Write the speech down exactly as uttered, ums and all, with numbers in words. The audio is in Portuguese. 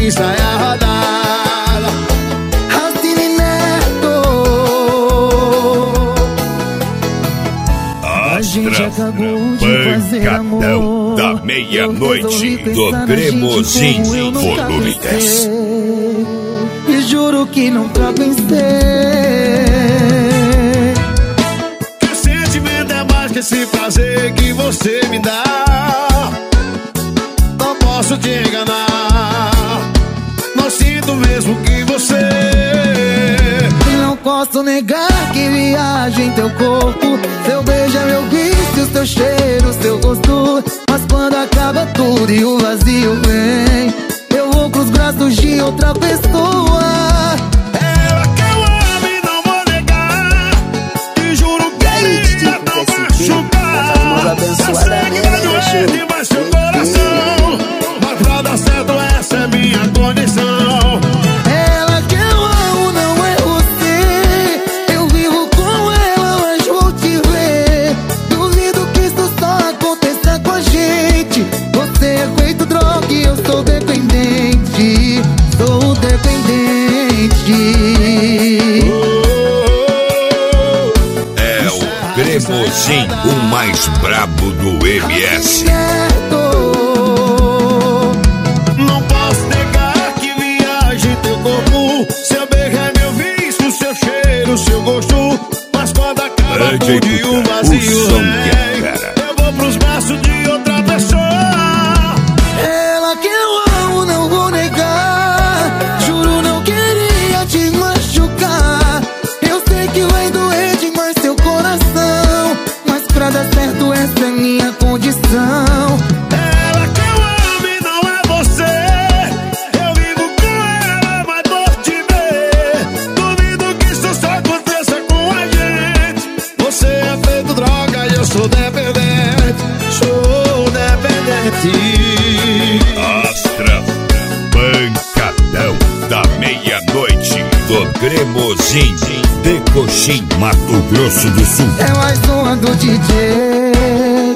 em saia rodada. Racine Neto. A gente acabou de fazer amor da meia-noite do Cremosinho Volume dez. E juro que nunca pensei Que sentimento é mais que esse prazer que você me dá. Não posso te enganar, não sinto mesmo que você. Não posso negar que viaja em teu corpo. Seu beijo é meu vício, seu cheiro, seu gosto. Mas quando acaba tudo e o vazio vem, eu vou pros braços de outra pessoa. Ela que eu amo e não vou negar. E juro que ia não machucar. Eu sei que vai doer demais seu coração, mas pra dar certo essa é minha condição. Ela que eu amo não é você. Eu vivo com ela, mas vou te ver. Duvido que isso só aconteça com a gente. Você é feito droga e eu sou dependente. Sou dependente. É o Cremosinho, o mais brabo do M S. Não posso negar que viaja em teu corpo. Seu beijo é meu vício, seu cheiro, seu gosto. Mas quando acaba tudo e o vazio vem, eu vou pros braços de outra pessoa. Ela que eu amo, não vou negar. Juro, não queria te machucar. Eu sei que vai doer demais seu coração, mas pra dar certo essa é minha condição. Ela que eu amo e não é você. Eu vivo com ela, mas vou te ver. Duvido que isso só aconteça com a gente. Você é feito droga e eu sou dependente. Sou dependente. Astra, pancadão da meia-noite do Cremosinho de Coxim, Mato Grosso do Sul. É mais uma do D J.